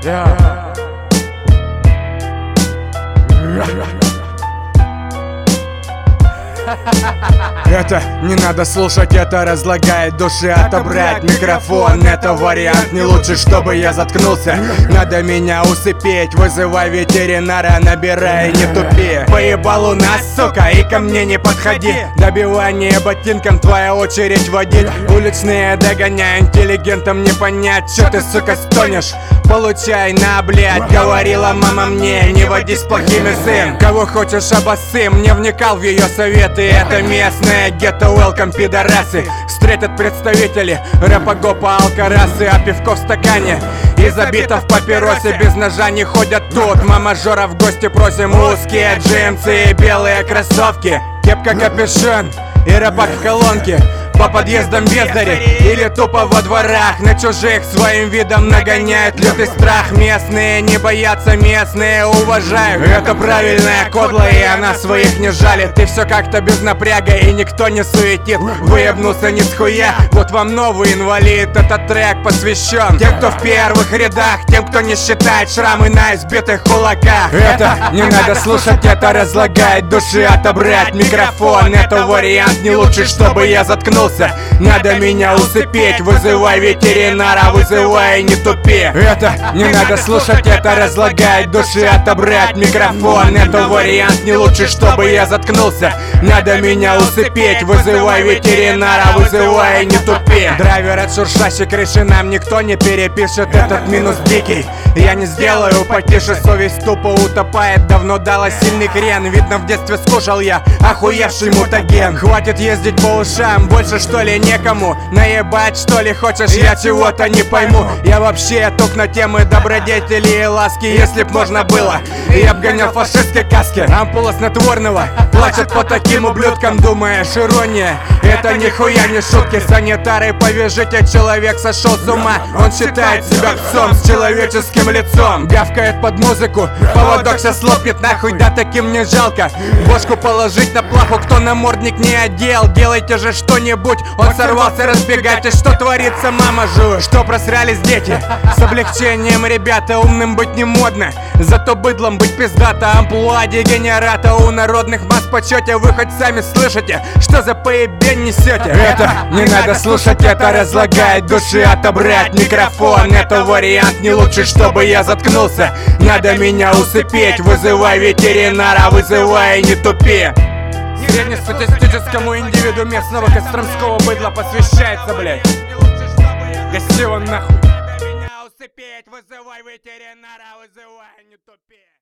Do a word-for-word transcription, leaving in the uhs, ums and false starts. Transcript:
Yeah. Это не надо слушать, это разлагает души. Отобрать микрофон, это вариант не лучше, чтобы я заткнулся. Надо меня усыпить, вызывай ветеринара, набирай, не тупи. Поебал у нас, сука, и ко мне не подходи. Добивание ботинком, твоя очередь водить. Уличные догоняю, интеллигентам не понять, чё ты, сука, стонешь. Получай на, блядь, говорила мама мне, не водись с плохими, сын. Кого хочешь обоссым, не вникал в ее советы. Это местная гетто welcome, пидорасы. Встретят представители рэпа, гопа, алкарасы. А пивко в стакане и забито в папиросе. Без ножа не ходят тут, мама Жора в гости просим. Узкие джинсы и белые кроссовки, кепка, капюшон и рэпак в колонке. По подъездам бездари или тупо во дворах. На чужих своим видом нагоняют лютый страх. Местные не боятся, местные уважают. Это правильная кодла, и она своих не жалит. И все как-то без напряга, и никто не суетит. Выебнулся ни с хуя, вот вам новый инвалид. Этот трек посвящен тем, кто в первых рядах, тем, кто не считает шрамы на избитых кулаках. Это не надо слушать, это разлагает души. Отобрать микрофон, это вариант не лучше, чтобы я заткнулся. Надо меня усыпить, вызывай ветеринара, вызывай, не тупи. Это не надо слушать, это разлагает души. Отобрать микрофон, это вариант не лучше, чтобы я заткнулся. Надо меня усыпить, вызывай ветеринара, вызывай, не тупи. Драйвер от шуршащей крыши нам никто не перепишет. Этот минус дикий я не сделаю потише. Совесть тупо утопает, давно дала сильный крен. Видно, в детстве скушал я охуевший мутаген. Хватит ездить по ушам, больше что ли некому. Наебать что ли хочешь, я чего-то не пойму. Я вообще тук на темы добродетели и ласки. Если б можно было, я б гонял фашистской каски. Ампула снотворного плачет по таким ублюдкам. Думаешь, ирония? Это нихуя не шутки. Санитары, повяжите, человек сошел с ума. Он считает себя псом с человеческим лицом. Гавкает под музыку, поводок сейчас лопнет нахуй. Да таким не жалко бошку положить на плаху. Кто намордник не одел, делайте же что-нибудь. Он сорвался, разбегайтесь, что творится, мама жуй. Что просрались дети? С облегчением, ребята, умным быть не модно. Зато быдлом быть пиздато. Амплуа дегенерата у народных масс почете. Вы хоть сами слышите, что за поебень несете? Это не надо слушать, это разлагает души. Отобрать микрофон, это вариант не лучше, чтобы я заткнулся. Надо меня усыпить, вызывай ветеринара, вызывай, не тупи. Среднестатистическому индивиду местного костромского быдла посвящается, блять. Гаси его нахуй. Надо меня усыпить, вызывай ветеринара, вызывай, не тупи.